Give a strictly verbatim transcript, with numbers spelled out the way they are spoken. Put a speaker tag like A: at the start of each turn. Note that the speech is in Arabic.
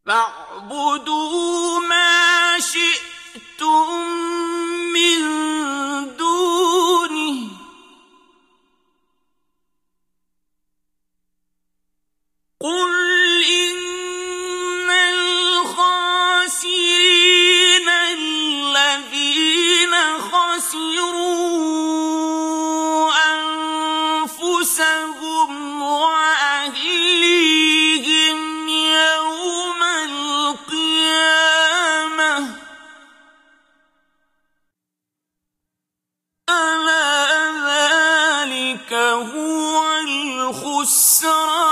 A: فاعبدوا ما شئتم من دونه قل إن الخاسرين الذين خسروا أنفسهم وأهليهم يوم القيامة ألا ذلك هو الخسران